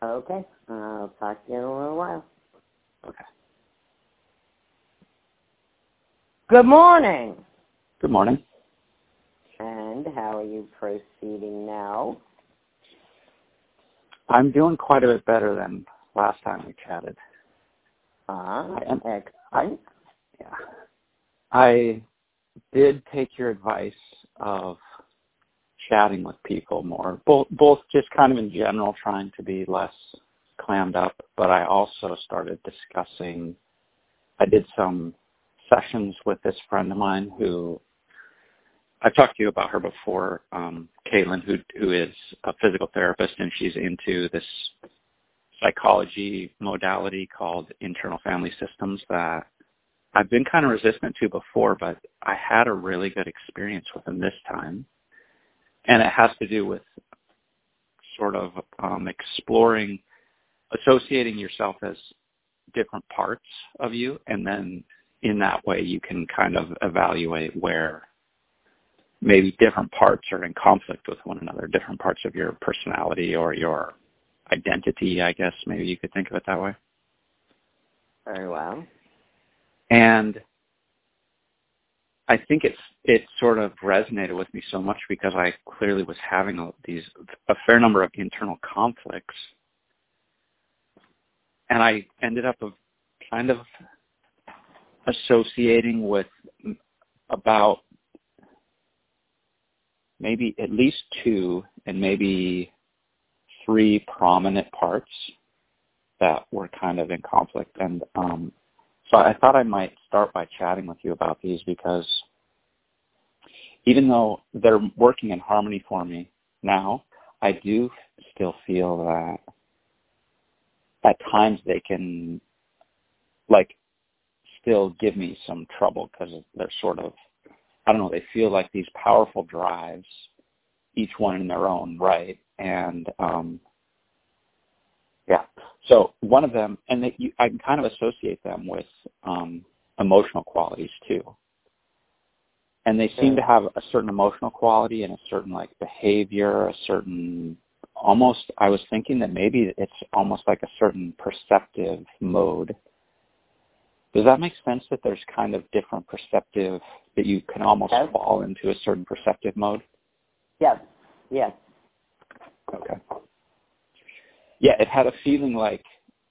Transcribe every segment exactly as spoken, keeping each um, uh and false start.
Okay. I'll talk to you in a little while. Okay. Good morning. Good morning. And how are you proceeding now? I'm doing quite a bit better than last time we chatted. Ah, I am, excellent. I, yeah. I did take your advice of chatting with people more, both, both just kind of in general trying to be less clammed up, but I also started discussing, I did some sessions with this friend of mine who, I've talked to you about her before, um, Caitlin, who who is a physical therapist, and she's into this psychology modality called internal family systems that I've been kind of resistant to before, but I had a really good experience with them this time. And it has to do with sort of um, exploring, associating yourself as different parts of you, and then in that way you can kind of evaluate where maybe different parts are in conflict with one another, different parts of your personality or your identity, I guess maybe you could think of it that way. Very well. And I think it's it sort of resonated with me so much because I clearly was having a, these a fair number of internal conflicts, and I ended up of kind of associating with about maybe at least two and maybe three prominent parts that were kind of in conflict. And um, so I thought I might start by chatting with you about these because even though they're working in harmony for me now, I do still feel that at times they can, like, still give me some trouble because they're sort of, I don't know, they feel like these powerful drives, each one in their own right. And, um, yeah, so one of them, and they, you, I can kind of associate them with um, emotional qualities too. And they seem to have a certain emotional quality and a certain, like, behavior, a certain, almost, I was thinking that maybe it's almost like a certain perceptive mode. Does that make sense that there's kind of different perceptive, that you can almost yes. fall into a certain perceptive mode? Yes, yes. Okay. Yeah, it had a feeling like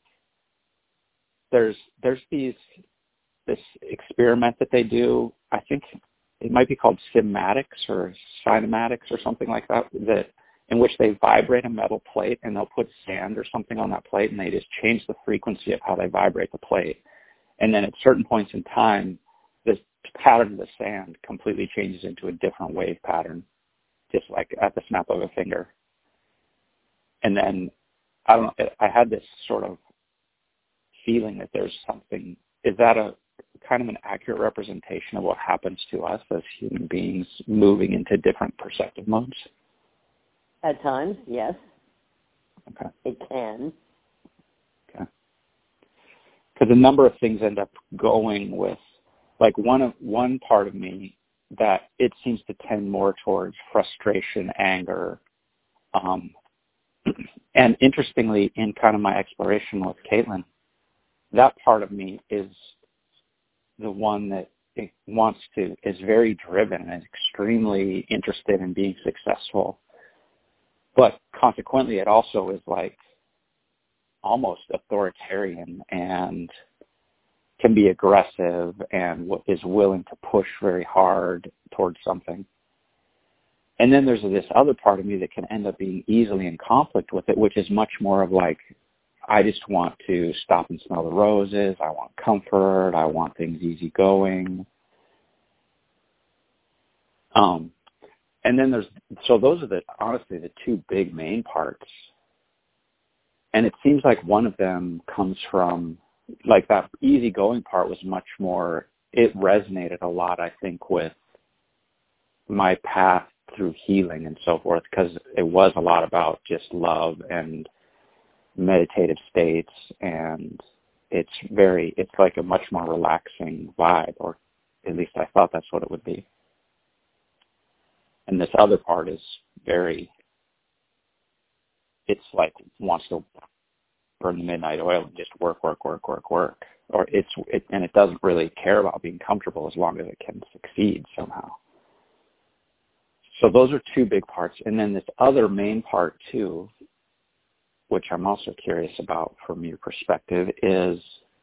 there's there's these this experiment that they do. I think it might be called cymatics or cinematics or something like that, that in which they vibrate a metal plate and they'll put sand or something on that plate and they just change the frequency of how they vibrate the plate. And then at certain points in time, the pattern of the sand completely changes into a different wave pattern, just like at the snap of a finger. And then, I don't know, I had this sort of feeling that there's something, is that a kind of an accurate representation of what happens to us as human beings moving into different perceptive modes? At times, yes. Okay. It can. Okay. Because a number of things end up going with, like one of one part of me that it seems to tend more towards frustration, anger, um, and interestingly, in kind of my exploration with Caitlin, that part of me is the one that it wants to, is very driven and is extremely interested in being successful. But consequently, it also is like almost authoritarian and can be aggressive and is willing to push very hard towards something. And then there's this other part of me that can end up being easily in conflict with it, which is much more of like, I just want to stop and smell the roses. I want comfort. I want things easygoing. Um, and then there's, so those are the, honestly, the two big main parts. And it seems like one of them comes from, like that easygoing part was much more, it resonated a lot, I think, with my path through healing and so forth, because it was a lot about just love and meditative states, and it's very, it's like a much more relaxing vibe, or at least I thought that's what it would be. And this other part is very, it's like wants to burn the midnight oil and just work, work, work, work, work. Or it's it, and it doesn't really care about being comfortable as long as it can succeed somehow. So those are two big parts. And then this other main part too, which I'm also curious about from your perspective, is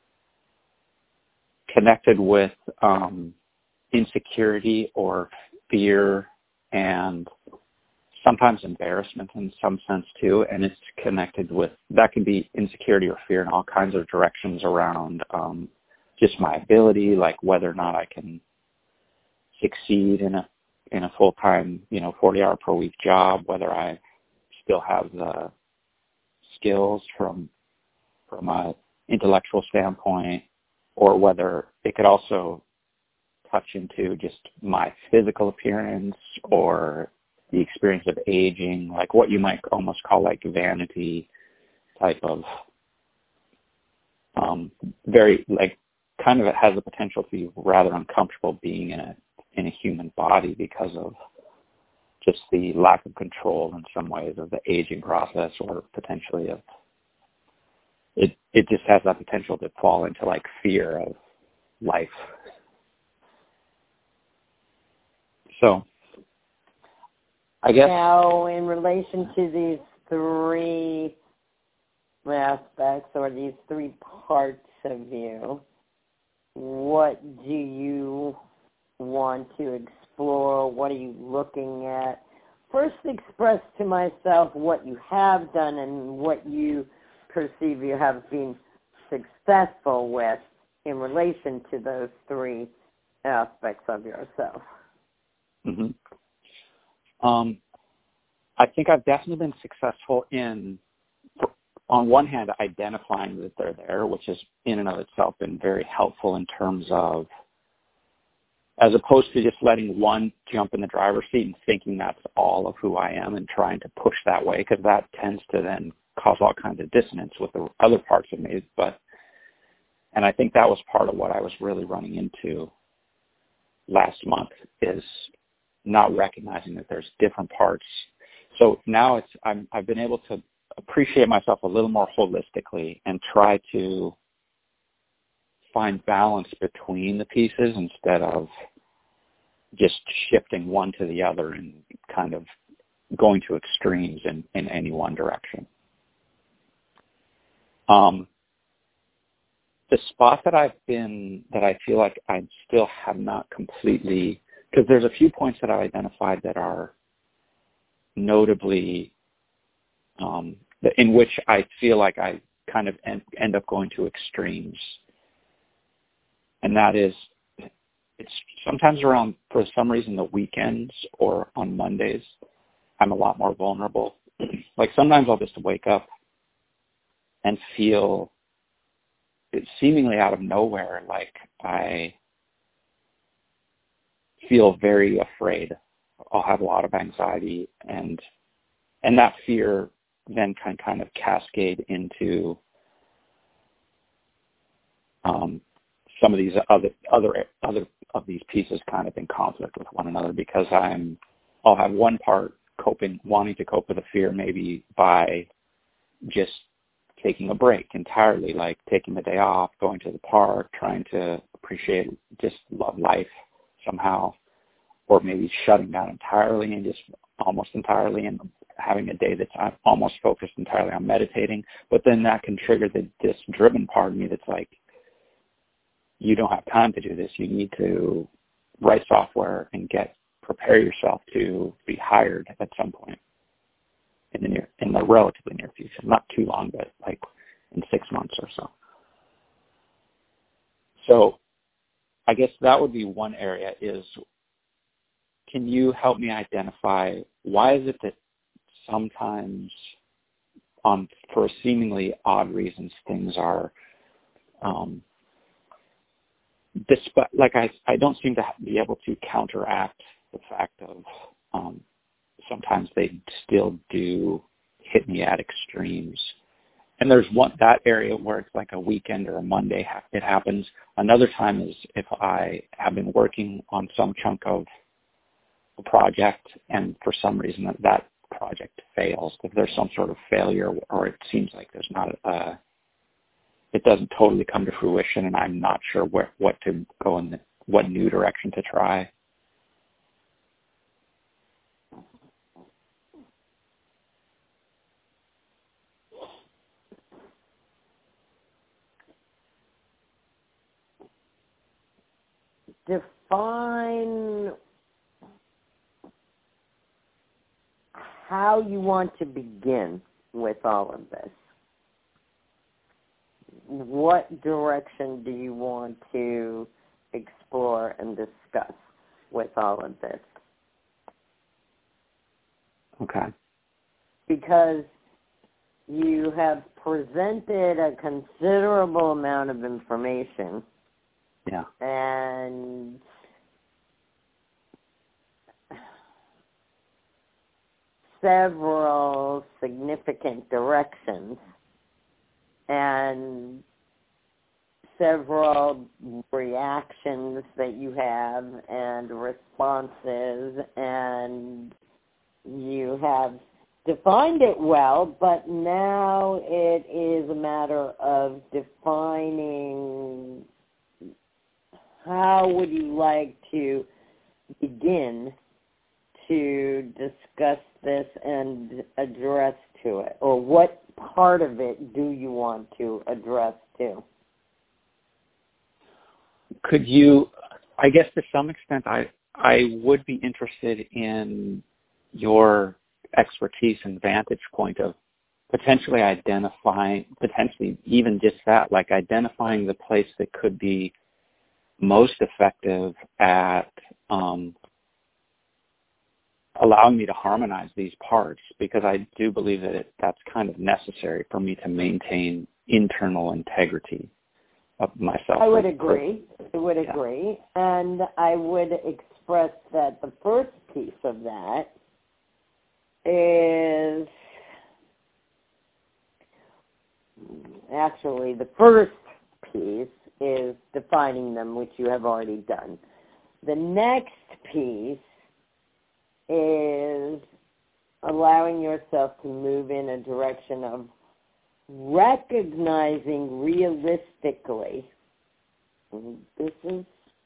connected with um, insecurity or fear and sometimes embarrassment in some sense too. And it's connected with, that can be insecurity or fear in all kinds of directions around um, just my ability, like whether or not I can succeed in a in a full-time, you know, forty hour per week job, whether I still have the skills from from a intellectual standpoint, or whether it could also touch into just my physical appearance or the experience of aging, like what you might almost call like vanity type of um, very, like kind of it has the potential to be rather uncomfortable being in a in a human body because of just the lack of control in some ways of the aging process, or potentially of it, it just has that potential to fall into like fear of life. So I guess now in relation to these three aspects or these three parts of you, what do you want to explore? What are you looking at? First, express to myself what you have done and what you perceive you have been successful with in relation to those three aspects of yourself. Mm-hmm. Um, I think I've definitely been successful in, on one hand, identifying that they're there, which has in and of itself been very helpful in terms of, as opposed to just letting one jump in the driver's seat and thinking that's all of who I am and trying to push that way, because that tends to then cause all kinds of dissonance with the other parts of me. But, and I think that was part of what I was really running into last month, is not recognizing that there's different parts. So now it's, I'm, I've been able to appreciate myself a little more holistically and try to find balance between the pieces instead of just shifting one to the other and kind of going to extremes in, in any one direction. Um, the spot that I've been, that I feel like I still have not completely, because there's a few points that I've identified that are notably, um, in which I feel like I kind of end, end up going to extremes. And that is, it's sometimes around, for some reason, the weekends or on Mondays, I'm a lot more vulnerable. Like sometimes I'll just wake up and feel, it's seemingly out of nowhere, like I feel very afraid. I'll have a lot of anxiety, and and that fear then can kind of cascade into um, some of these other other other of these pieces kind of in conflict with one another, because I'm I'll have one part coping, wanting to cope with the fear maybe by just taking a break entirely, like taking the day off, going to the park, trying to appreciate, just love life somehow, or maybe shutting down entirely and just almost entirely and having a day that's I'm almost focused entirely on meditating. But then that can trigger the, this driven part of me that's like, you don't have time to do this. You need to write software and get prepare yourself to be hired at some point in the near, in the relatively near future. Not too long, but like in six months or so. So I guess that would be one area is, can you help me identify why is it that sometimes on for seemingly odd reasons things are um, despite, like I, I don't seem to be able to counteract the fact of um, sometimes they still do hit me at extremes. And there's one, that area where it's like a weekend or a Monday, it happens. Another time is if I have been working on some chunk of a project and for some reason that, that project fails, if there's some sort of failure or it seems like there's not a, it doesn't totally come to fruition, and I'm not sure where what to go in, the, what new direction to try. Define how you want to begin with all of this. What direction do you want to explore and discuss with all of this? Okay. Because you have presented a considerable amount of information. Yeah. And several significant directions and several reactions that you have and responses, and you have defined it well, but now it is a matter of defining how would you like to begin to discuss this and address to it, or what part of it do you want to address to? Could you, I guess to some extent, I, I would be interested in your expertise and vantage point of potentially identifying, potentially even just that, like identifying the place that could be most effective at um, allowing me to harmonize these parts, because I do believe that it, that's kind of necessary for me to maintain internal integrity of myself. I would agree. I would Yeah. agree. And I would express that the first piece of that is actually the first piece is defining them, which you have already done. The next piece is allowing yourself to move in a direction of recognizing realistically. This is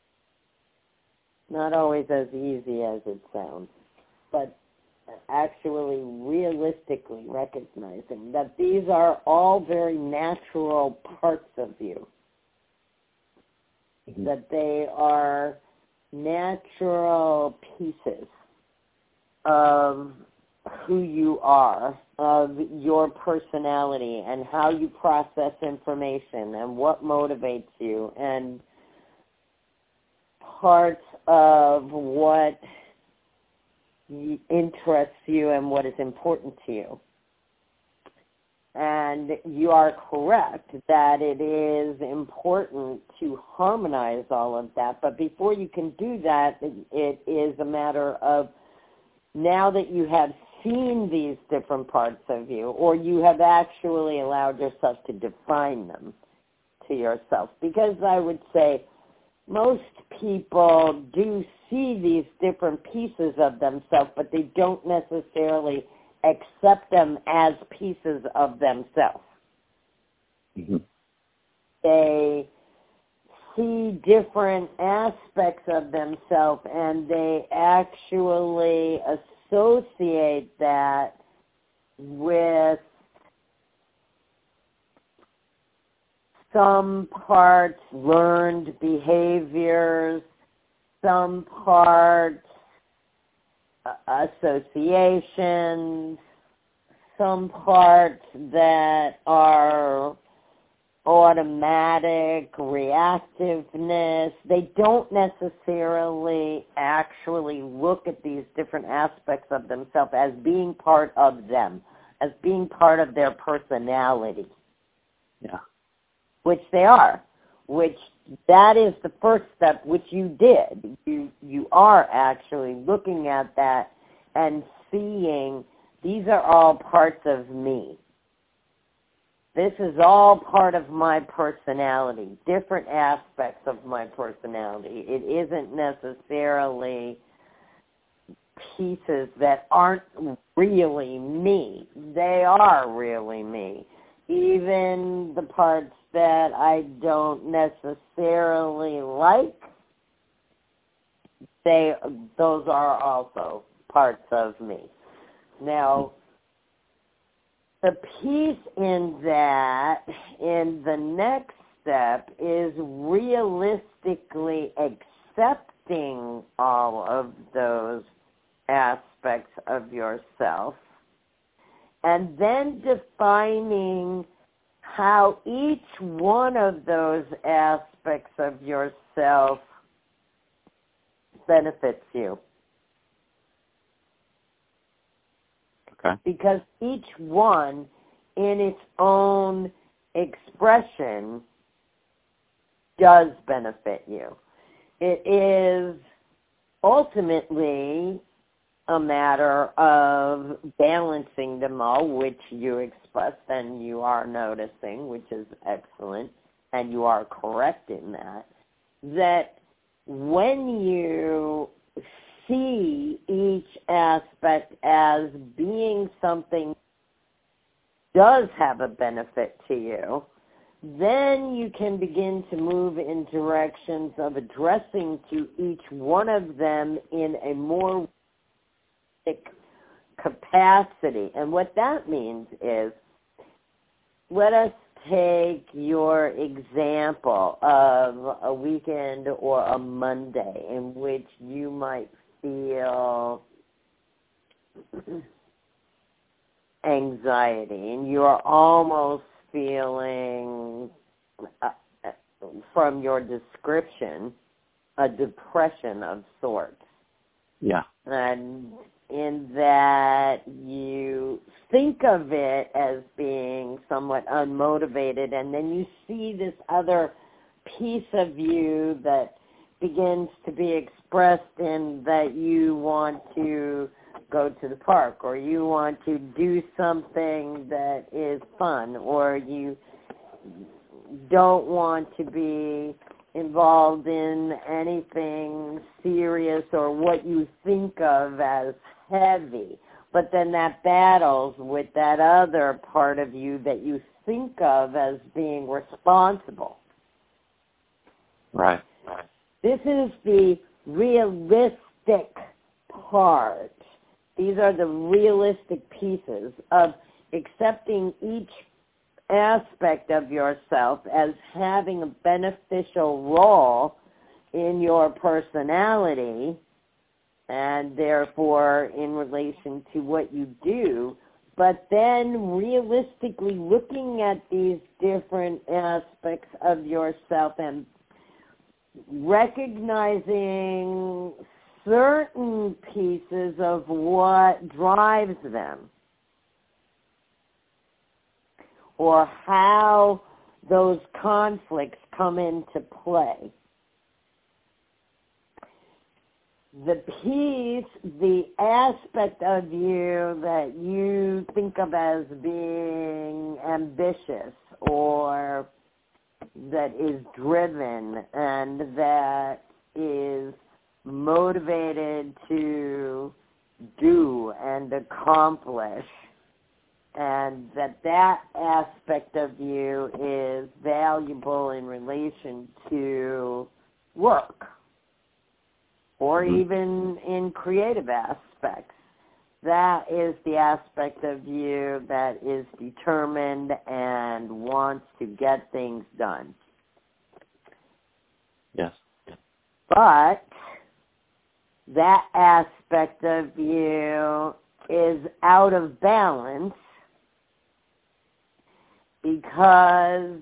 not always as easy as it sounds, but actually realistically recognizing that these are all very natural parts of you, mm-hmm. that they are natural pieces of who you are, of your personality, and how you process information, and what motivates you, and parts of what interests you and what is important to you. And you are correct that it is important to harmonize all of that, but before you can do that, it is a matter of, now that you have seen these different parts of you, or you have actually allowed yourself to define them to yourself, because I would say most people do see these different pieces of themselves, but they don't necessarily accept them as pieces of themselves. Mm-hmm. They see different aspects of themselves, and they actually associate that with some parts learned behaviors, some parts uh, associations, some parts that are automatic reactiveness. They don't necessarily actually look at these different aspects of themselves as being part of them, as being part of their personality. Yeah. Which they are, which that is the first step, which you did. You you are actually looking at that and seeing these are all parts of me. This is all part of my personality, different aspects of my personality. It isn't necessarily pieces that aren't really me. They are really me. Even the parts that I don't necessarily like, they those are also parts of me. Now, the piece in that, in the next step, is realistically accepting all of those aspects of yourself, and then defining how each one of those aspects of yourself benefits you. Okay. Because each one, in its own expression, does benefit you. It is ultimately a matter of balancing them all, which you expressed and you are noticing, which is excellent, and you are correct in that, that when you see each aspect as being something does have a benefit to you, then you can begin to move in directions of addressing to each one of them in a more capacity. And what that means is, let us take your example of a weekend or a Monday in which you might feel anxiety and you're almost feeling, uh, from your description, a depression of sorts. Yeah. And in that you think of it as being somewhat unmotivated, and then you see this other piece of you that begins to be expressed in that you want to go to the park, or you want to do something that is fun, or you don't want to be involved in anything serious or what you think of as heavy. But then that battles with that other part of you that you think of as being responsible. Right. This is the realistic part. These are the realistic pieces of accepting each aspect of yourself as having a beneficial role in your personality and therefore in relation to what you do, but then realistically looking at these different aspects of yourself and recognizing certain pieces of what drives them, or how those conflicts come into play. The piece, the aspect of you that you think of as being ambitious or that is driven and that is motivated to do and accomplish, and that that aspect of you is valuable in relation to work or even in creative aspects. That is the aspect of you that is determined and wants to get things done. Yes. But that aspect of you is out of balance because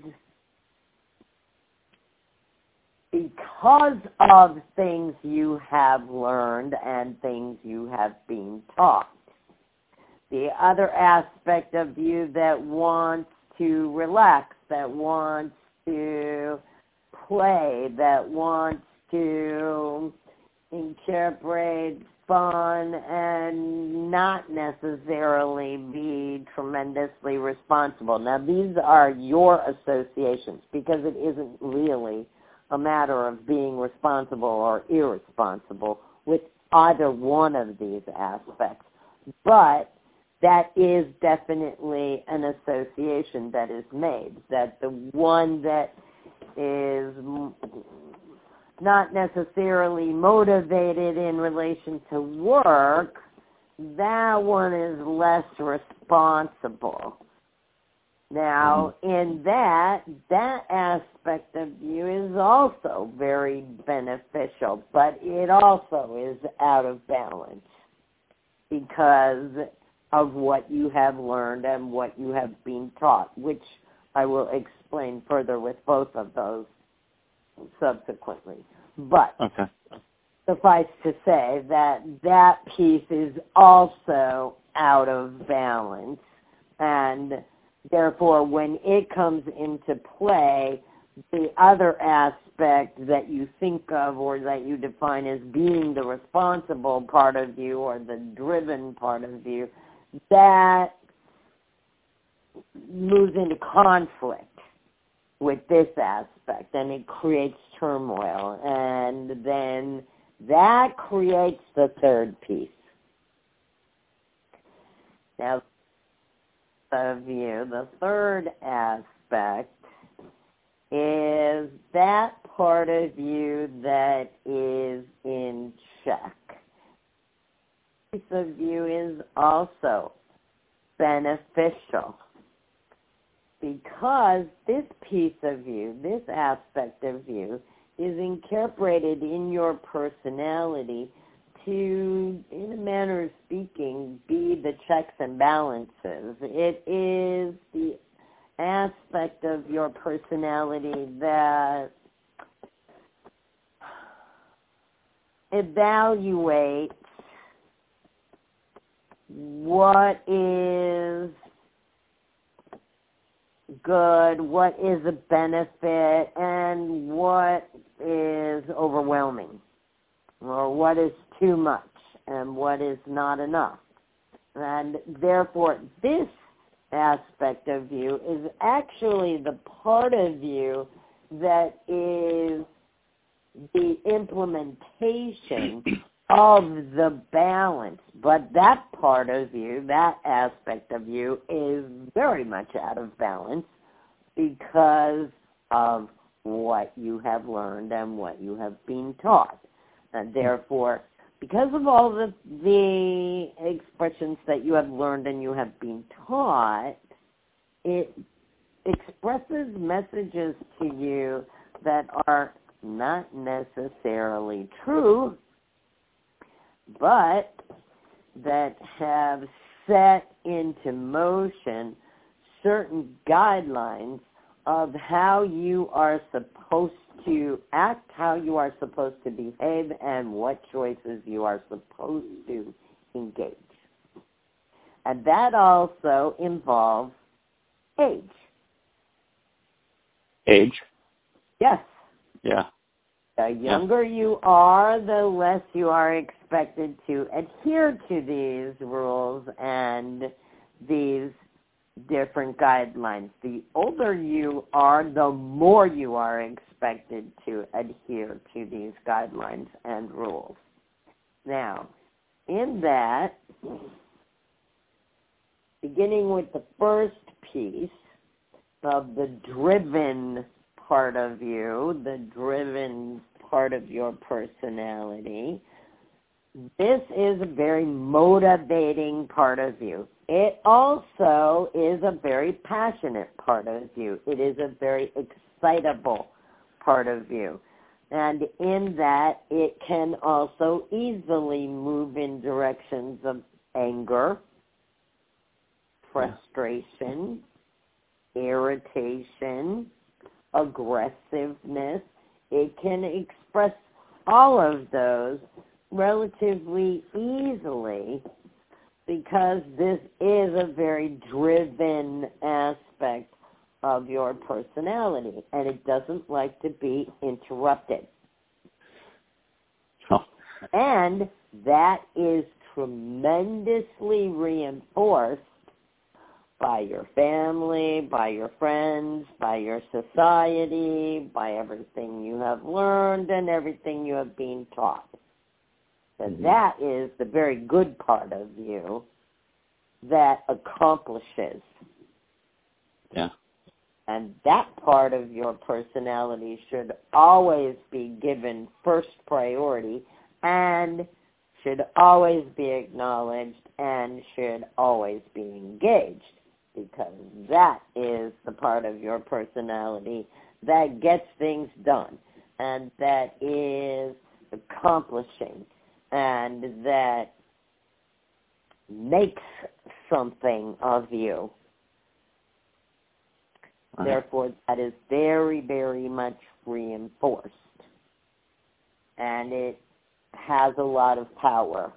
because of things you have learned and things you have been taught. The other aspect of you that wants to relax, that wants to play, that wants to incorporate fun and not necessarily be tremendously responsible. Now, these are your associations because it isn't really a matter of being responsible or irresponsible with either one of these aspects. But that is definitely an association that is made, that the one that is not necessarily motivated in relation to work, that one is less responsible. Now, in that, that aspect of you is also very beneficial, but it also is out of balance because of what you have learned and what you have been taught, which I will explain further with both of those subsequently. But okay. suffice to say that that piece is also out of balance, and therefore, when it comes into play, the other aspect that you think of or that you define as being the responsible part of you or the driven part of you, that moves into conflict with this aspect, and it creates turmoil. And then that creates the third piece. Now, of you, the third aspect is that part of you that is in check. This piece of you is also beneficial because this piece of you, this aspect of you, is incorporated in your personality to, in a manner of speaking, be the checks and balances. It is the aspect of your personality that evaluates what is good, what is a benefit, and what is overwhelming, or what is too much and what is not enough. And therefore, this aspect of you is actually the part of you that is the implementation of the balance. But that part of you, that aspect of you, is very much out of balance because of what you have learned and what you have been taught. And therefore, because of all the, the expressions that you have learned and you have been taught, it expresses messages to you that are not necessarily true, but that have set into motion certain guidelines of how you are supposed to act, how you are supposed to behave, and what choices you are supposed to engage. And that also involves age. Age? Yes. Yeah. The younger yeah. you are, the less you are expected to adhere to these rules and these different guidelines. The older you are, the more you are expected to adhere to these guidelines and rules. Now, in that, beginning with the first piece of the driven part of you, the driven part of your personality, this is a very motivating part of you. It also is a very passionate part of you. It is a very excitable part of you. And in that, it can also easily move in directions of anger, frustration, irritation, aggressiveness. It can express all of those relatively easily because this is a very driven aspect of your personality, and it doesn't like to be interrupted. Oh. And that is tremendously reinforced by your family, by your friends, by your society, by everything you have learned and everything you have been taught. And that is the very good part of you that accomplishes. Yeah. And that part of your personality should always be given first priority and should always be acknowledged and should always be engaged, because that is the part of your personality that gets things done and that is accomplishing and that makes something of you. Right. Therefore, that is very, very much reinforced. And it has a lot of power.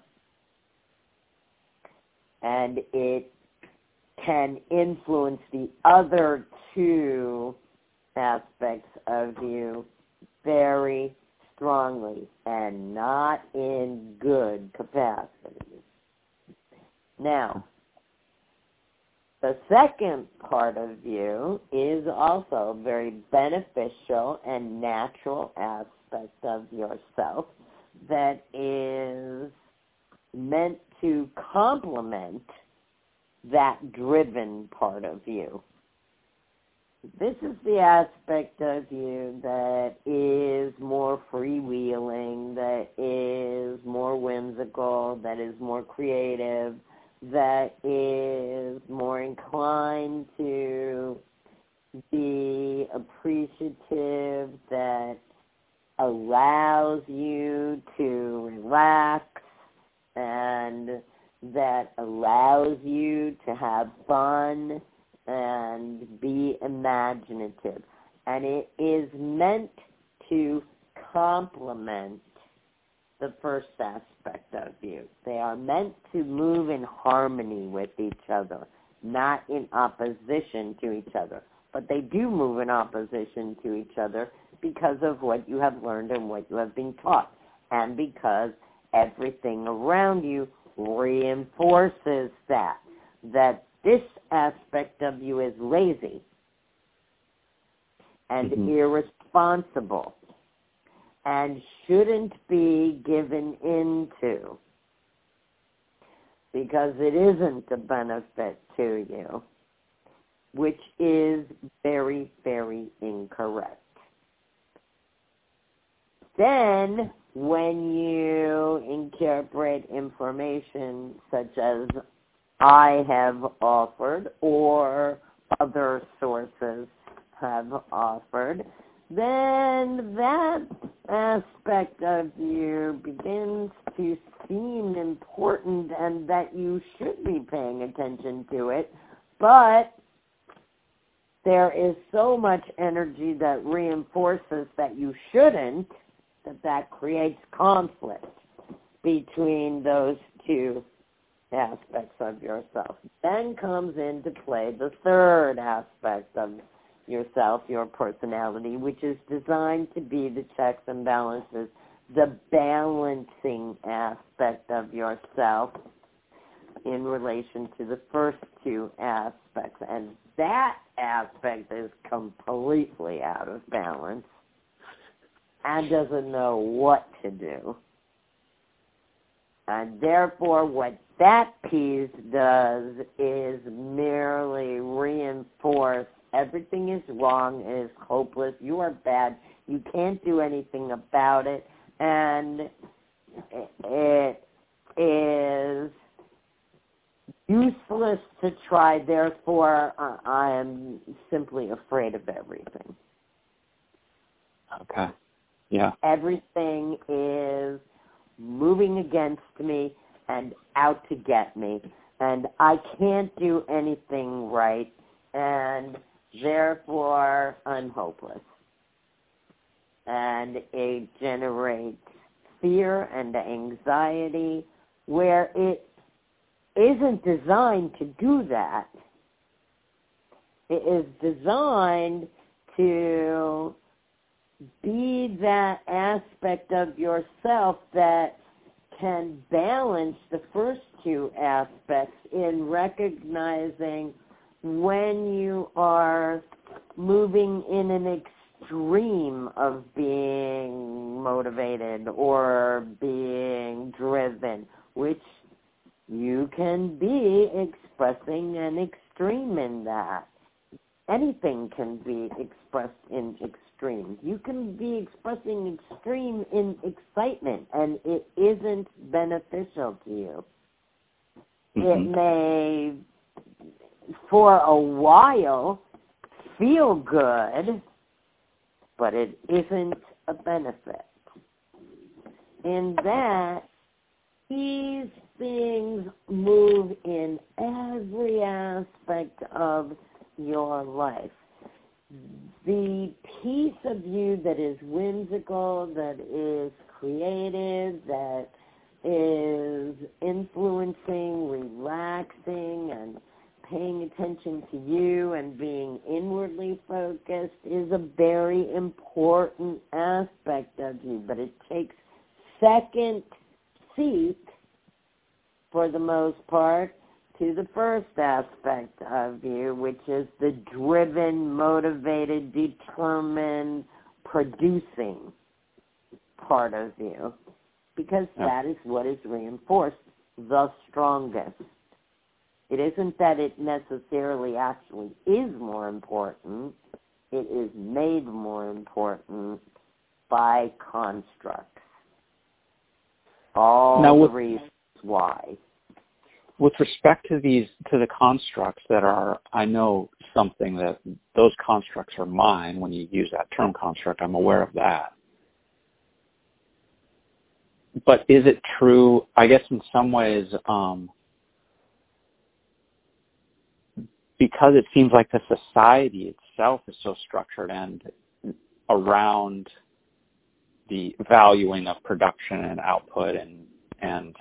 And it can influence the other two aspects of you very strongly and not in good capacity. Now, the second part of you is also a very beneficial and natural aspect of yourself that is meant to complement that driven part of you. This is the aspect of you that is more freewheeling, that is more whimsical, that is more creative, that is more inclined to be appreciative, that allows you to relax, and that allows you to have fun and be imaginative. And it is meant to complement the first aspect of you. They are meant to move in harmony with each other, not in opposition to each other. But they do move in opposition to each other because of what you have learned and what you have been taught, and because everything around you reinforces that, that this aspect of you is lazy and mm-hmm. irresponsible and shouldn't be given into because it isn't a benefit to you, which is very, very incorrect. Then, when you incorporate information such as I have offered or other sources have offered, then that aspect of you begins to seem important and that you should be paying attention to it, but there is so much energy that reinforces that you shouldn't, that that creates conflict between those two aspects of yourself. Then comes into play the third aspect of yourself, your personality, which is designed to be the checks and balances, the balancing aspect of yourself in relation to the first two aspects. And that aspect is completely out of balance and doesn't know what to do. And therefore, what that piece does is merely reinforce everything is wrong, it is hopeless, you are bad, you can't do anything about it, and it is useless to try, therefore I am simply afraid of everything. Okay. Yeah. Everything is moving against me and out to get me, and I can't do anything right, and therefore I'm hopeless. And it generates fear and anxiety where it isn't designed to do that. It is designed to be that aspect of yourself that can balance the first two aspects in recognizing when you are moving in an extreme of being motivated or being driven, which You can be expressing an extreme in that. Anything can be expressed in extreme. You can be expressing extreme in excitement, and it isn't beneficial to you. Mm-hmm. It may, for a while, feel good, but it isn't a benefit. In that, these things move in every aspect of your life. The piece of you that is whimsical, that is creative, that is influencing, relaxing, and paying attention to you and being inwardly focused is a very important aspect of you, but it takes second seat, for the most part, to the first aspect of you, which is the driven, motivated, determined, producing part of you, because yeah. that is what is reinforced the strongest. It isn't that it necessarily actually is more important. It is made more important by constructs. All now, with, the reasons why. With respect to these, to the constructs that are, I know something that those constructs are mine. When you use that term construct, I'm aware of that. But is it true, I guess in some ways, um, because it seems like the society itself is so structured and around the valuing of production and output, and and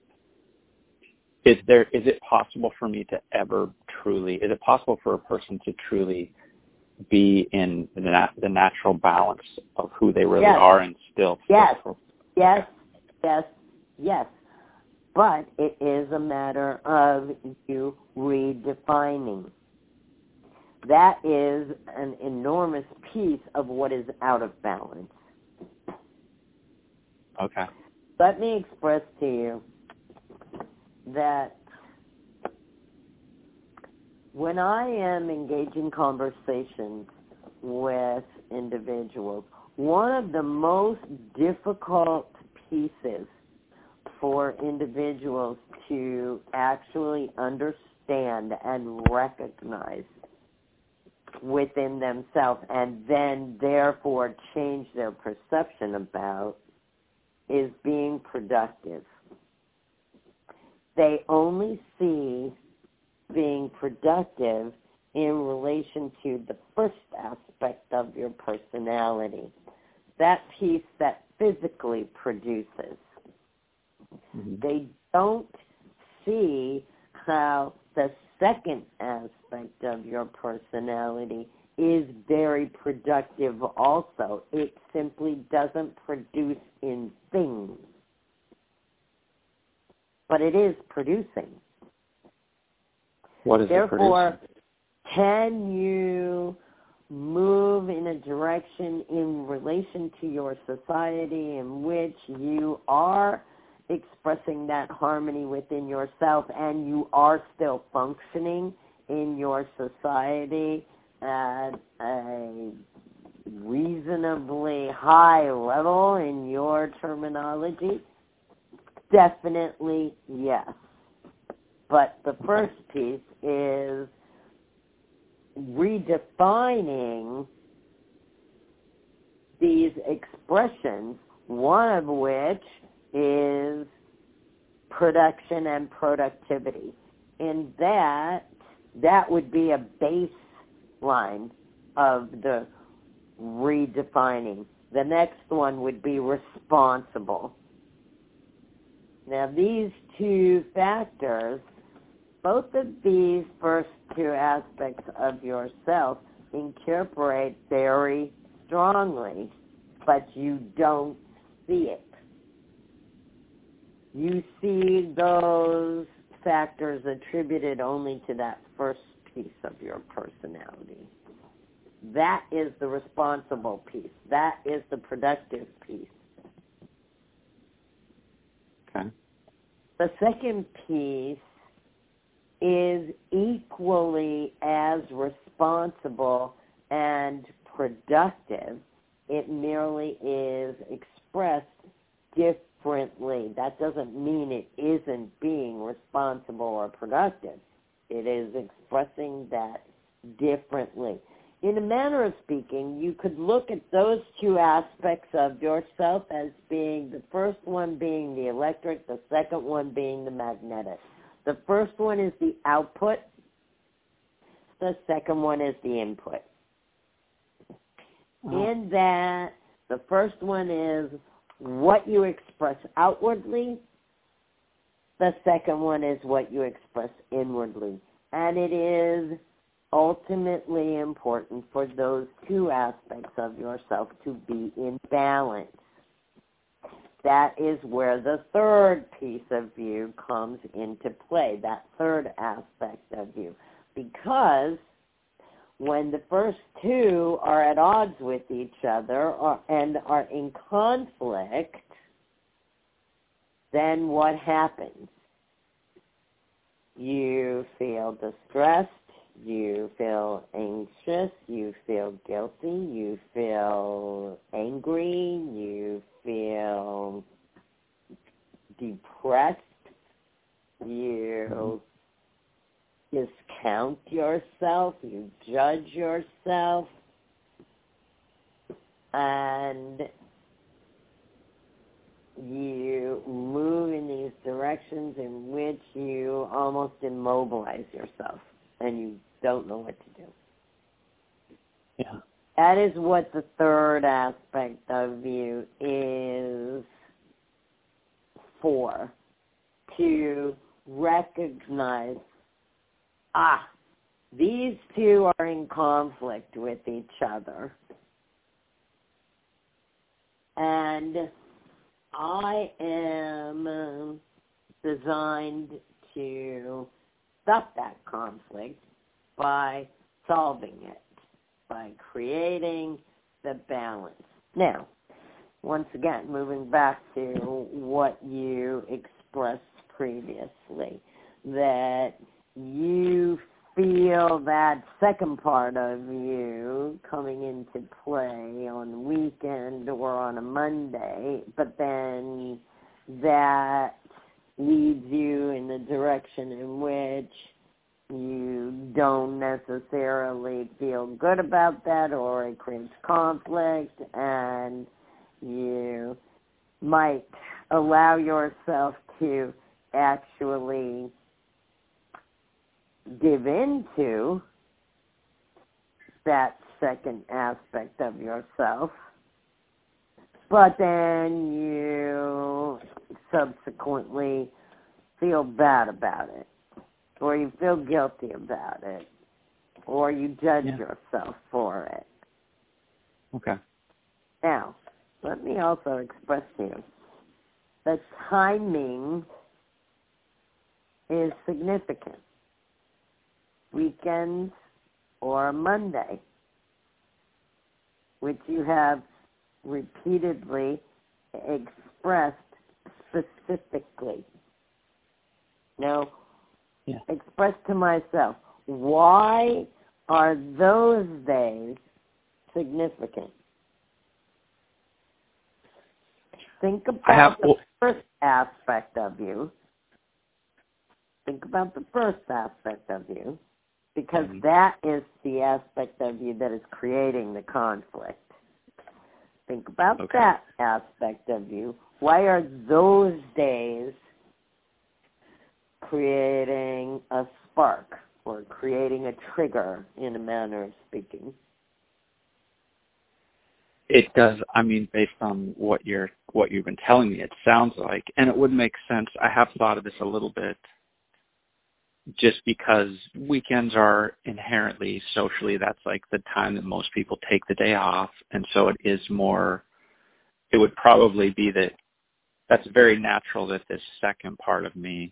is there is it possible for me to ever truly, is it possible for a person to truly be in the, nat- the natural balance of who they really yes. are and still yes feel yes yes yes but it is a matter of you redefining. That is an enormous piece of what is out of balance. Okay. Let me express to you that when I am engaging conversations with individuals, one of the most difficult pieces for individuals to actually understand and recognize within themselves and then therefore change their perception about is being productive. They only see being productive in relation to the first aspect of your personality, that piece that physically produces. Mm-hmm. They don't see how the second aspect of your personality is very productive also. It simply doesn't produce in things, but it is producing. What is Therefore, it producing? Can you move in a direction in relation to your society in which you are expressing that harmony within yourself and you are still functioning in your society at a reasonably high level in your terminology? Definitely yes. But the first piece is redefining these expressions, one of which is production and productivity. In that, that would be a baseline of the redefining. The next one would be responsible. Now, these two factors, both of these first two aspects of yourself incorporate very strongly, but you don't see it. You see those factors attributed only to that first piece of your personality. That is the responsible piece. That is the productive piece. Okay. the second piece is equally as responsible and productive. It merely is expressed differently. That doesn't mean it isn't being responsible or productive. It is expressing that differently. In a manner of speaking, you could look at those two aspects of yourself as being, the first one being the electric, the second one being the magnetic. The first one is the output. The second one is the input. Oh. In that, the first one is what you express outwardly. The second one is what you express inwardly. And it is ultimately important for those two aspects of yourself to be in balance. That is where the third piece of you comes into play, that third aspect of you. Because when the first two are at odds with each other or, and are in conflict, then what happens? You feel distressed, you feel anxious, you feel guilty, you feel angry, you feel depressed, you discount yourself, you judge yourself, and you move in these directions in which you almost immobilize yourself and you don't know what to do. Yeah. That is what the third aspect of you is for, to recognize, ah, these two are in conflict with each other. And I am designed to stop that conflict by solving it, by creating the balance. Now, once again, moving back to what you expressed previously, that you feel that second part of you coming into play on the weekend or on a Monday, but then that leads you in the direction in which you don't necessarily feel good about that, or it creates conflict, and you might allow yourself to actually give into that second aspect of yourself, but then you subsequently feel bad about it, or you feel guilty about it, or you judge yeah. yourself for it. Okay. Now, let me also express to you that timing is significant. Weekends or Monday, which you have repeatedly expressed specifically. Now, yeah. express to myself, why are those days significant? Think about have, the first aspect of you. Think about the first aspect of you, because mm-hmm. that is the aspect of you that is creating the conflict. Think about okay. that aspect of you. Why are those days creating a spark or creating a trigger, in a manner of speaking? It does. I mean, based on what you're what you've been telling me, it sounds like, and it would make sense. I have thought of this a little bit, just because weekends are inherently socially, that's like the time that most people take the day off, and so it is more. It would probably be that. That's very natural that this second part of me,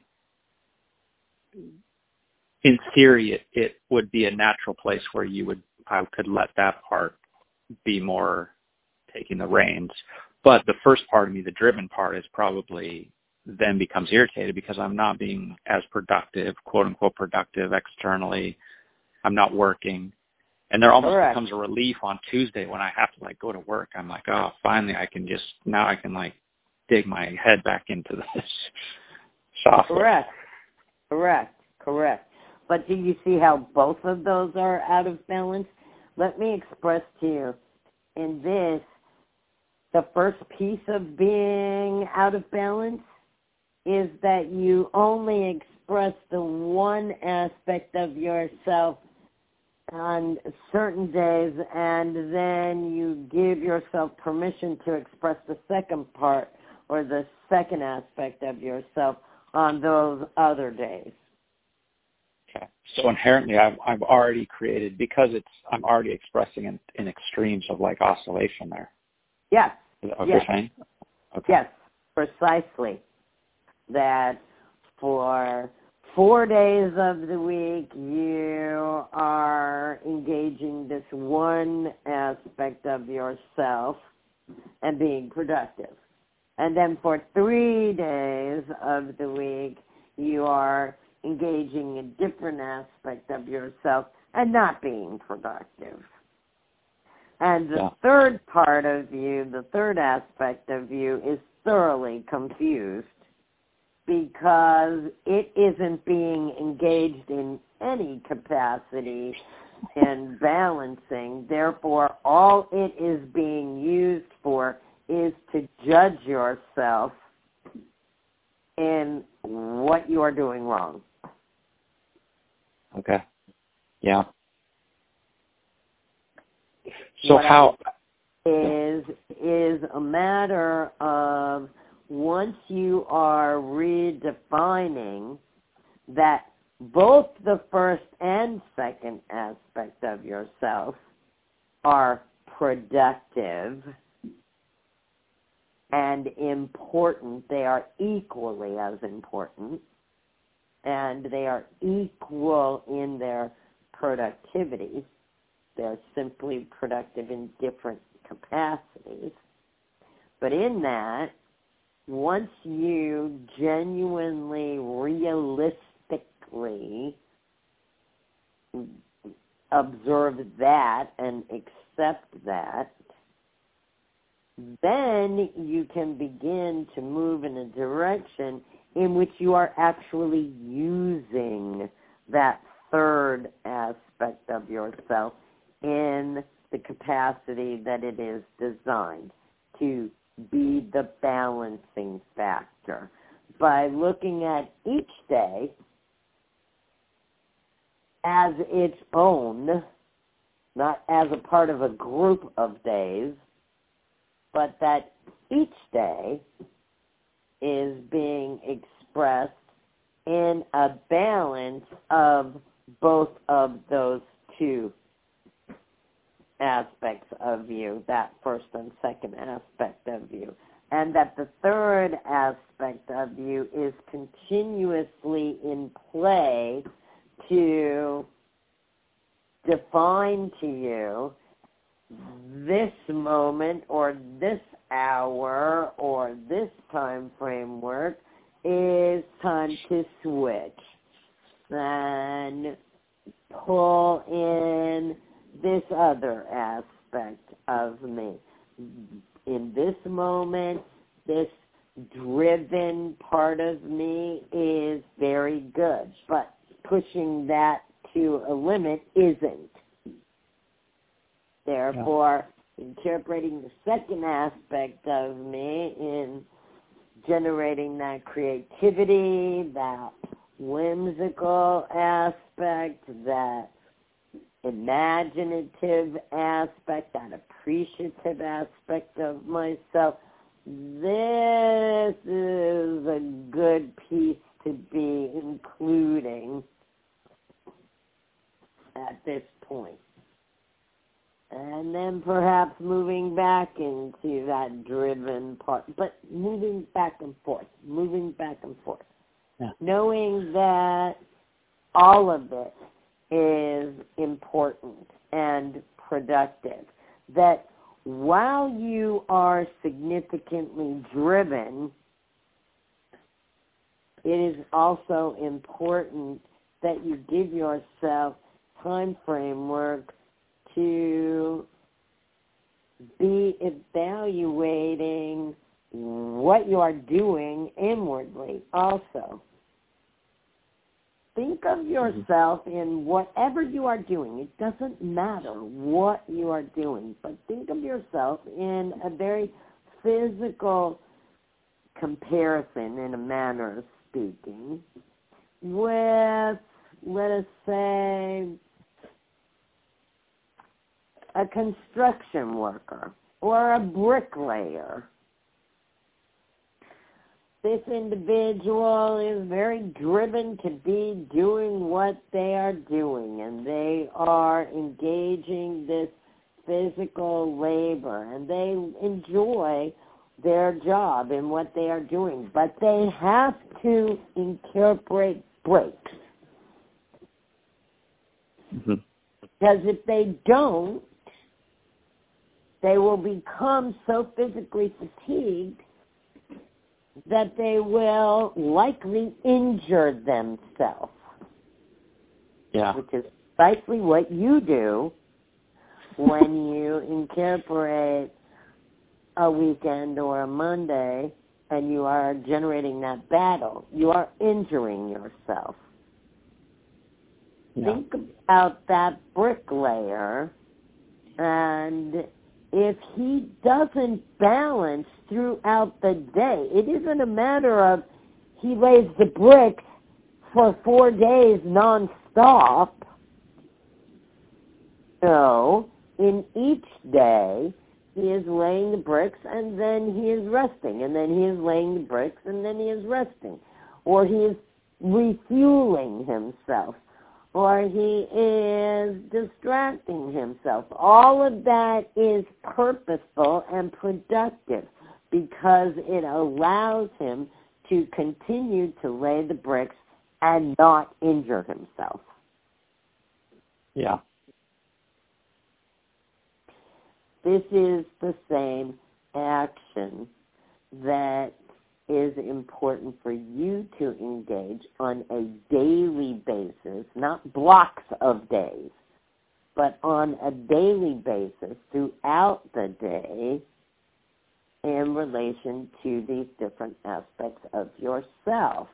in theory, it, it would be a natural place where you would I could let that part be more taking the reins. But the first part of me, the driven part, is probably then becomes irritated because I'm not being as productive, quote unquote productive externally. I'm not working. And there almost Correct. becomes a relief on Tuesday when I have to like go to work. I'm like, oh, finally I can just, now I can like dig my head back into this software. Correct. Correct. Correct. But do you see how both of those are out of balance? Let me express to you in this, the first piece of being out of balance is that you only express the one aspect of yourself on certain days, and then you give yourself permission to express the second part or the second aspect of yourself on those other days. Okay. So inherently, I've I've already created, because it's I'm already expressing in, in extremes of like oscillation there. Yes. Is that what yes. you're saying? Okay. Yes, precisely. That for four days of the week, you are engaging this one aspect of yourself and being productive. And then for three days of the week, you are engaging a different aspect of yourself and not being productive. And the yeah. third part of you, the third aspect of you, is thoroughly confused because it isn't being engaged in any capacity in balancing. Therefore, all it is being used for is to judge yourself in what you are doing wrong. Okay. Yeah. So what how is is a matter of once you are redefining that both the first and second aspect of yourself are productive and important, they are equally as important, and they are equal in their productivity. They're simply productive in different capacities. But in that, once you genuinely, realistically observe that and accept that, then you can begin to move in a direction in which you are actually using that third aspect of yourself in the capacity that it is designed to be the balancing factor. By looking at each day as its own, not as a part of a group of days, but that each day is being expressed in a balance of both of those two aspects of you, that first and second aspect of you, and that the third aspect of you is continuously in play to define to you this moment or this hour or this time framework is time to switch and pull in this other aspect of me. In this moment, this driven part of me is very good, but pushing that to a limit isn't. Therefore, yeah. Interpreting the second aspect of me in generating that creativity, that whimsical aspect, that imaginative aspect, that appreciative aspect of myself, this is a good piece to be including at this point. And then perhaps moving back into that driven part, but moving back and forth, moving back and forth. Yeah. Knowing that all of it is important and productive. That while you are significantly driven, it is also important that you give yourself time framework to be evaluating what you are doing inwardly also. Think of yourself in whatever you are doing. It doesn't matter what you are doing, but think of yourself in a very physical comparison, in a manner of speaking, with, let us say, a construction worker or a bricklayer. This individual is very driven to be doing what they are doing, and they are engaging this physical labor, and they enjoy their job and what they are doing, but they have to incorporate breaks. Mm-hmm. Because if they don't, they will become so physically fatigued that they will likely injure themselves. Yeah. Which is precisely what you do when you incorporate a weekend or a Monday and you are generating that battle. You are injuring yourself. Yeah. Think about that bricklayer, and if he doesn't balance throughout the day, it isn't a matter of he lays the bricks for four days nonstop. No, in each day, he is laying the bricks and then he is resting, and then he is laying the bricks and then he is resting. Or he is refueling himself, or he is distracting himself. All of that is purposeful and productive because it allows him to continue to lay the bricks and not injure himself. Yeah. This is the same action that is important for you to engage on a daily basis, not blocks of days, but on a daily basis throughout the day in relation to these different aspects of yourself.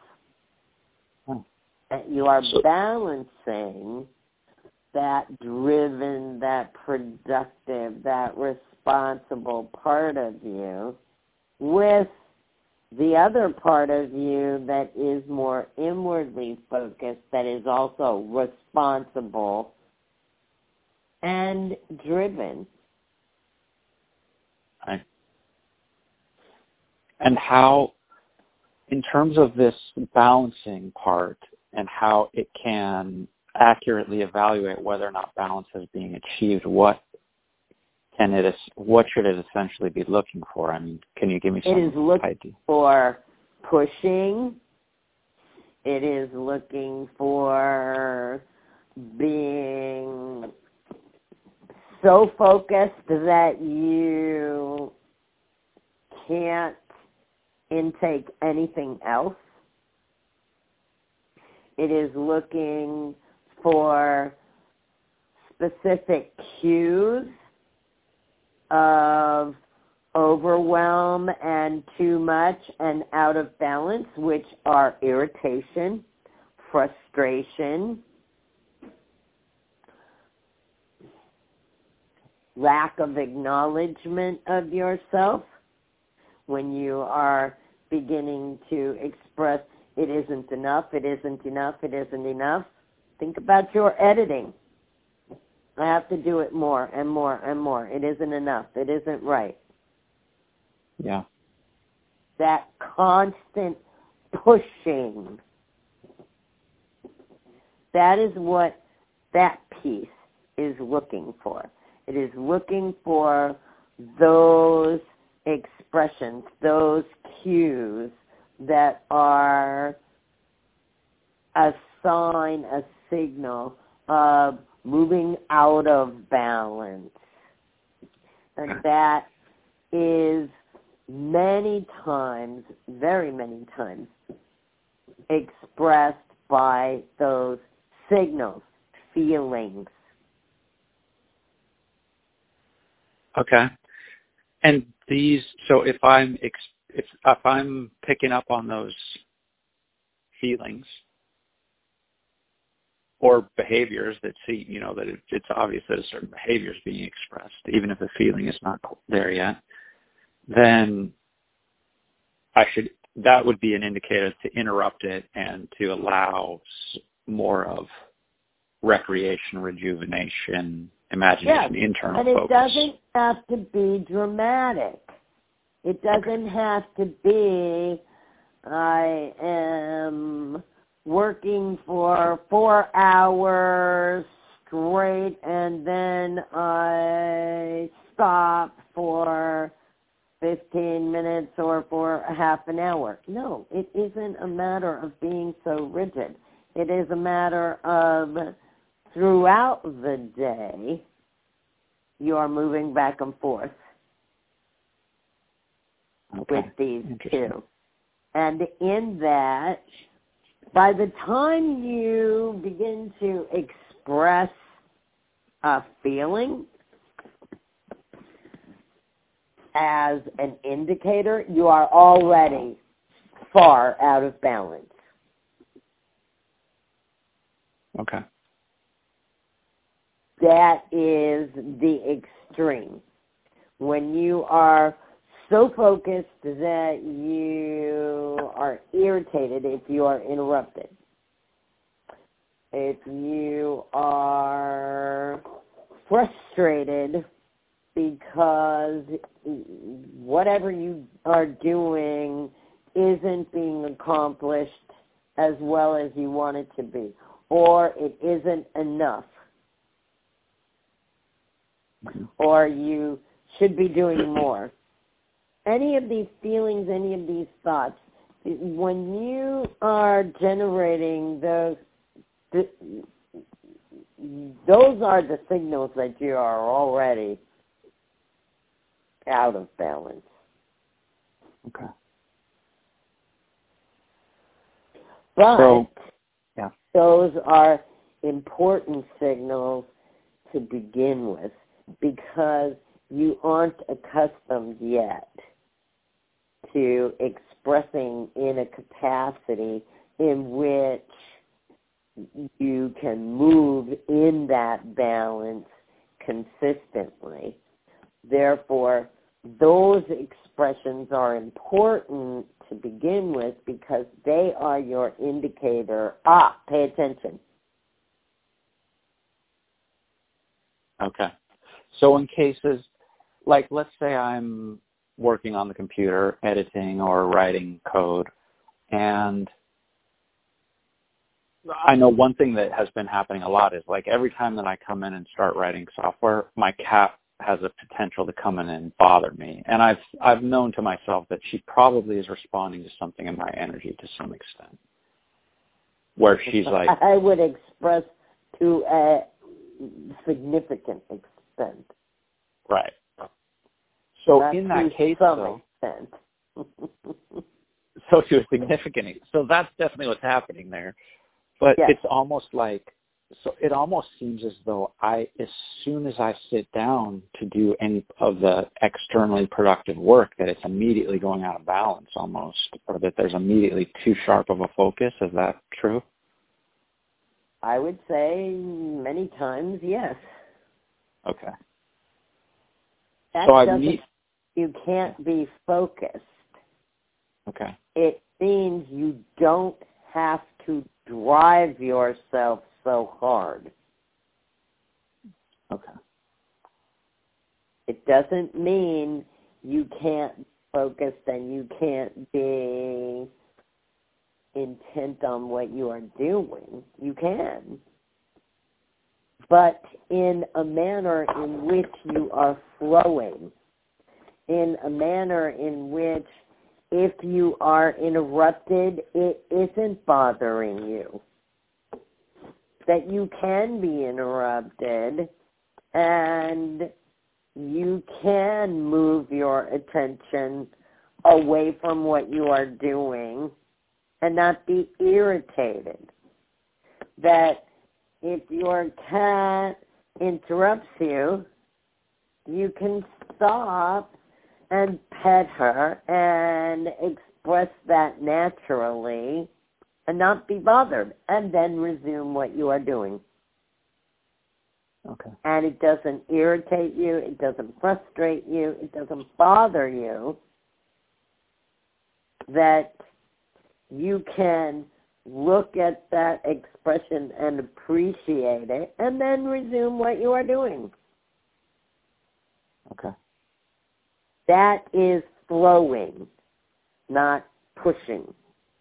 That you are So, balancing that driven, that productive, that responsible part of you with the other part of you that is more inwardly focused, that is also responsible and driven. right. And how, in terms of this balancing part and how it can accurately evaluate whether or not balance is being achieved, what can it, what should it essentially be looking for? I mean, can you give me some idea? It is looking idea? for pushing. It is looking for being so focused that you can't intake anything else. It is looking for specific cues of overwhelm and too much and out of balance, which are irritation, frustration, lack of acknowledgement of yourself. When you are beginning to express, it isn't enough, it isn't enough, it isn't enough. Think about your editing. I have to do it more and more and more. It isn't enough. It isn't right. Yeah. That constant pushing. That is what that piece is looking for. It is looking for those expressions, those cues that are a sign, a signal of moving out of balance. And that is many times, very many times, expressed by those signals, feelings. Okay. And these, so if I'm if if I'm picking up on those feelings or behaviors that see, you know, that it, it's obvious that a certain behavior is being expressed, even if the feeling is not there yet, then I should, that would be an indicator to interrupt it and to allow more of recreation, rejuvenation, imagination, yes. internal and it focus. doesn't have to be dramatic. It doesn't have to be, I am working for four hours straight and then I stop for fifteen minutes or for a half an hour. No, it isn't a matter of being so rigid. It is a matter of throughout the day you are moving back and forth okay. with these two. And in that, by the time you begin to express a feeling as an indicator, you are already far out of balance. Okay. That is the extreme. When you are so focused that you are irritated if you are interrupted. If you are frustrated because whatever you are doing isn't being accomplished as well as you want it to be, or it isn't enough, or you should be doing more. Any of these feelings, any of these thoughts, when you are generating those, those are the signals that you are already out of balance. Okay. But so, yeah. those are important signals to begin with because you aren't accustomed yet to expressing in a capacity in which you can move in that balance consistently. Therefore, those expressions are important to begin with because they are your indicator. Ah, pay attention. Okay. So in cases, like let's say I'm working on the computer, editing or writing code, and I know one thing that has been happening a lot is like every time that I come in and start writing software, my cat has a potential to come in and bother me. And I've I've known to myself that she probably is responding to something in my energy to some extent. Where she's like, I would express to a significant extent. Right. So Not in that to case, some though, extent. so to a significant, so that's definitely what's happening there. But yes. it's almost like, so it almost seems as though I, as soon as I sit down to do any of the externally productive work, that it's immediately going out of balance almost, or that there's immediately too sharp of a focus. Is that true? I would say many times, yes. Okay. That so I doesn't meet. You can't be focused. Okay. It means you don't have to drive yourself so hard. Okay. It doesn't mean you can't be focused and you can't be intent on what you are doing. You can. But in a manner in which you are flowing, in a manner in which if you are interrupted, it isn't bothering you. That you can be interrupted and you can move your attention away from what you are doing and not be irritated. That if your cat interrupts you, you can stop and pet her and express that naturally and not be bothered, and then resume what you are doing. Okay. And it doesn't irritate you, it doesn't frustrate you, it doesn't bother you, that you can look at that expression and appreciate it, and then resume what you are doing. Okay. That is flowing, not pushing.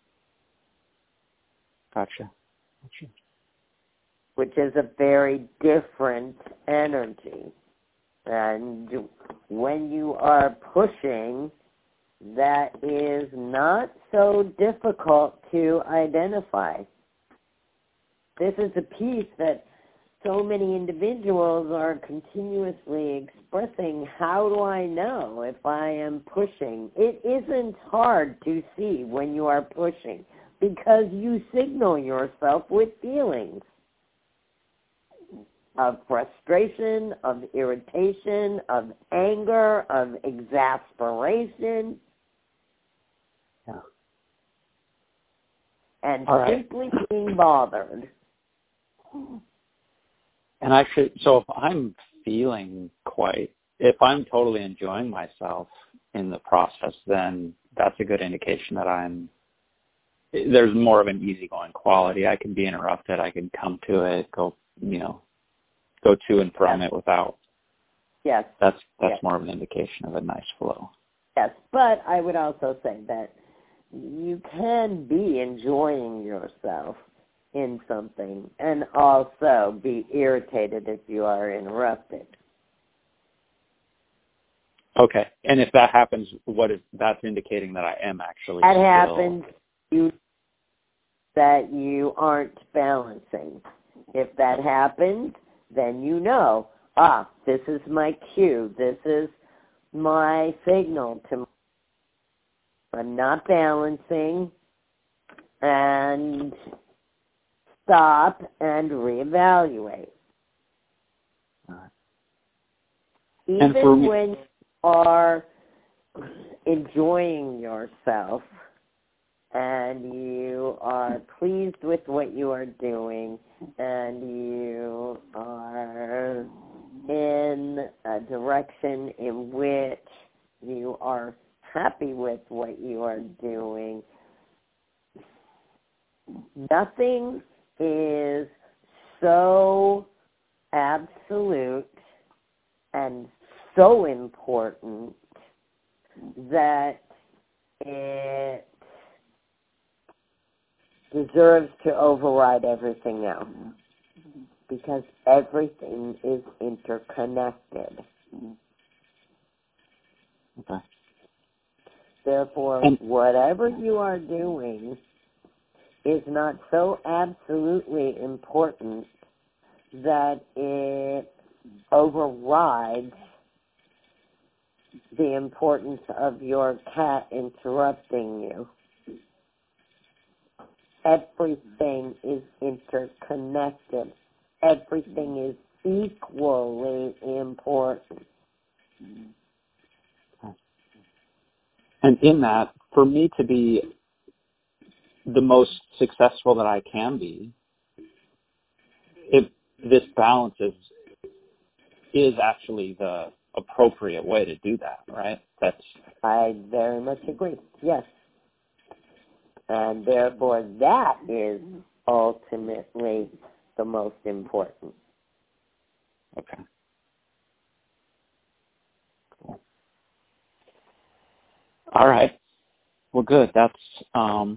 Gotcha. Gotcha. Which is a very different energy. And when you are pushing, that is not so difficult to identify. This is a piece that so many individuals are continuously expressing. How do I know if I am pushing? It isn't hard to see when you are pushing because you signal yourself with feelings of frustration, of irritation, of anger, of exasperation. Yeah. And All right. simply being bothered. And I should, so if I'm feeling quite, if I'm totally enjoying myself in the process, then that's a good indication that I'm, there's more of an easygoing quality. I can be interrupted. I can come to it, go, you know, go to and from yes. it without. Yes. That's, that's yes. more of an indication of a nice flow. Yes, but I would also say that you can be enjoying yourself in something and also be irritated if you are interrupted. Okay. And if that happens, what is, that's indicating that I am actually That still... happens you, that you aren't balancing. If that happens, then you know, ah, this is my cue. This is my signal to I'm not balancing, and stop and reevaluate. Right. Even for me- when you are enjoying yourself and you are pleased with what you are doing and you are in a direction in which you are happy with what you are doing, nothing is so absolute and so important that it deserves to override everything else, because everything is interconnected. Okay. Therefore, And, whatever you are doing is not so absolutely important that it overrides the importance of your cat interrupting you. Everything is interconnected. Everything is equally important. and in that, for me to be the most successful that I can be, if this balance is is actually the appropriate way to do that, right? That's I very much agree. Yes. And therefore, that is ultimately the most important. okay. Cool. All right. Well, good. That's um,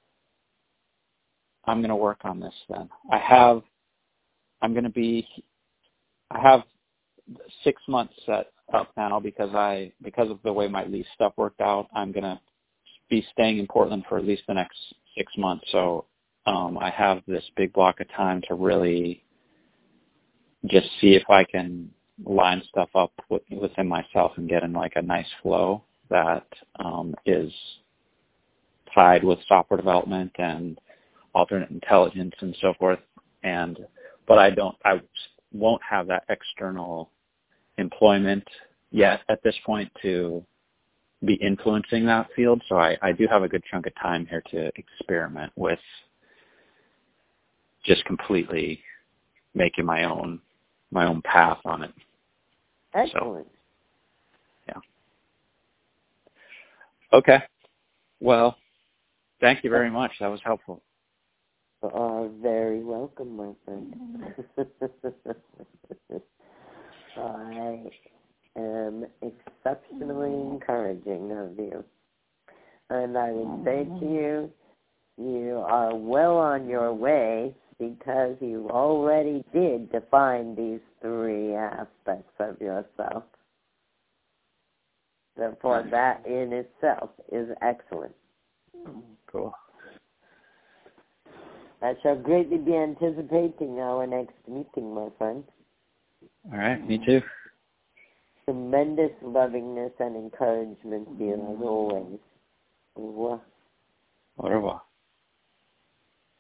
I'm going to work on this then. I have. I'm going to be. I have six months set up now because I because of the way my lease stuff worked out. I'm going to be staying in Portland for at least the next six months. So um, I have this big block of time to really just see if I can line stuff up with, within myself and get in like a nice flow that um, is tied with software development and alternate intelligence and so forth. And but I don't, I won't have that external employment yet at this point to be influencing that field. So I, I do have a good chunk of time here to experiment with just completely making my own my own path on it. Excellent. So, yeah. Okay. Well, thank you very much. That was helpful. You are very welcome, my friend. I am exceptionally encouraging of you. And I would say to you, you are well on your way because you already did define these three aspects of yourself. Therefore, that in itself is excellent. Cool. I shall greatly be anticipating our next meeting, my friend. All right, me too. Tremendous lovingness and encouragement to you, as always. Au revoir. Au revoir.